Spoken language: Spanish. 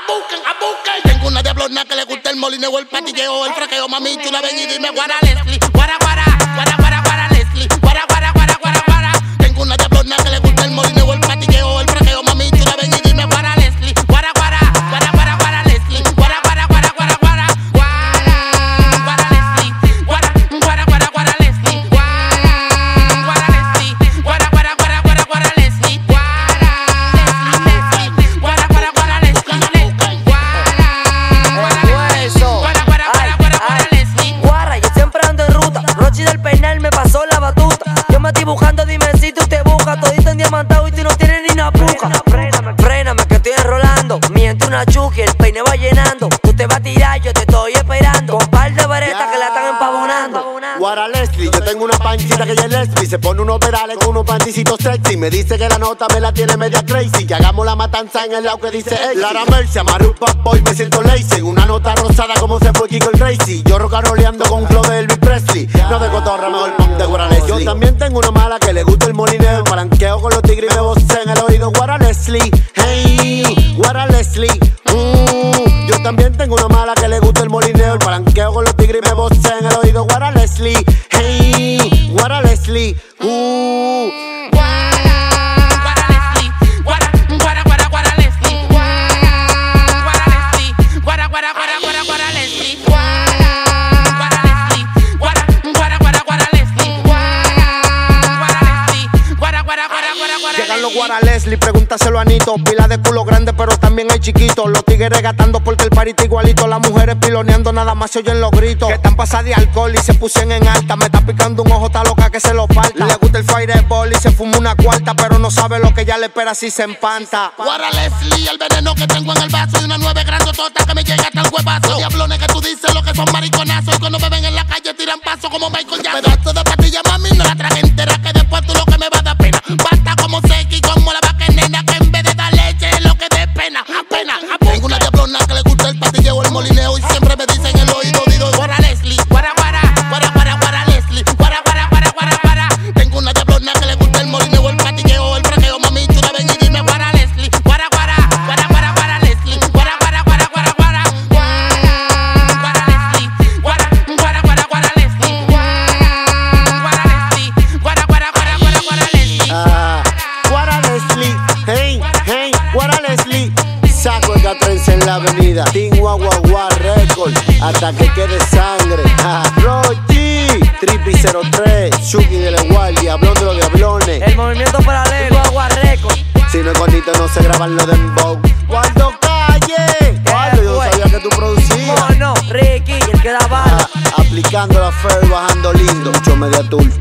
busquen. Tengo una diablona que le gusta el molineo, el patilleo, el fraqueo, mami, chula, ven y dime guara Leslie. Guara, guara, guara, guara, guara Leslie. Guara, guara, guara, guara, guara. Tengo una diablona que le gusta el molineo, el patilleo, el fraqueo, mami, chula, ven y dime guara Leslie. Guara, guara, guara, guara, guara Leslie. Guara, guara, guara, guara, guara. Guara, guara Leslie. Guara, guara, guara, guara Leslie. Guara, guara Leslie. Guara, guara, guara, guara, guara Leslie. Guara, Leslie. Guara, guara, guara Leslie. Guara, yo siempre ando en ruta. Rochi del peinal me pasó la batuta. Yo me estoy buscando, dime si tú te buscas. Todito en diamantado y tú no tienes ni una puca. Fréname que estoy enrolando. Miente una chuki, el peine va llenando. Tú te vas a tirar, yo te estoy esperando. Con par de varetas que la están empavonando. Guara Leslie, yo tengo una panchita que ella es lesbi. Se pone unos perales con unos panticitos sexy. Me dice que la nota me la tiene media crazy. Que hagamos la matanza en el lado que dice X. Lara Mercy, amarro bad boy, me siento lazy. Una nota rosada como se fue Kiko el Crazy. Yo rocaroleando con un flow de Elvis Presley. No de cotorra, mejor pop de Guara Leslie. Yo también tengo una mala que le gusta el molineo. Palanqueo con los tigres y me vocé en el oído. Guara Leslie, hey, Guara Leslie. Yo también tengo una mala que le gusta el molineo. El palanqueo con los tigres y me vocé en el oído. Guara Leslie, hey, Guara Leslie. Llegan los Guara Leslie, pregúntaselo a Anito. Pila de culo grande, pero también hay chiquitos. Los tigres gatando porque el parito igualito. Las mujeres piloneando, nada más se oyen los gritos. Que están pasadas de alcohol y se pusieron en alta. Me está picando un ojo, está loca que se lo falta. Le gusta el fireball y se fuma una cuarta, pero no sabe lo que ya le espera si se empanta. Guara Leslie, el veneno que tengo en el vaso. Y una 9 grandotota que me llega hasta el huevazo. Los diablones que tú dices lo que son mariconazos. Y cuando me ven en la calle tiran paso como Michael Jackson. Pedazo de patilla, mami, no la traje entera. Que después tú lo que me va a dar pena. Basta como seca y como la vaca nena. Que en vez de dar leche es lo que dé pena. Apenas. Tengo una diablona que le gusta el patilleo, el molineo. Y siempre me dicen en el oído, digo Guara Leslie. Guara, guara, guara, guara, guara Leslie. Guara, guara, guara, guara, guara. Tengo una diablona que le gusta el molineo, el patilleo, el fraqueo, mami, chula, ven y dime Guara Leslie. Guara, guara, guara, guara, guara Leslie. Guara, guara, guara, guara, guara. Guara Leslie. Guara, guara, guara, guara Leslie. Guara Leslie. Guara, guara, guara, guara, guara Leslie. Guara Leslie, hey, hey, Guara Leslie. Saco el catrense en la avenida. Team Guagua Record, hasta que quede sangre. Rochi, Trippy 03, Chucky de la Guardia, Hablón de los Diablones. El movimiento paralelo, Guagua Record. Si no es bonito, no se graban los dembow. Guardo Calle, Guardo, yo sabía que tú producías. Mono, Ricky, el que da bala. Aplicando la fe y bajando lindo. Mucho media tour.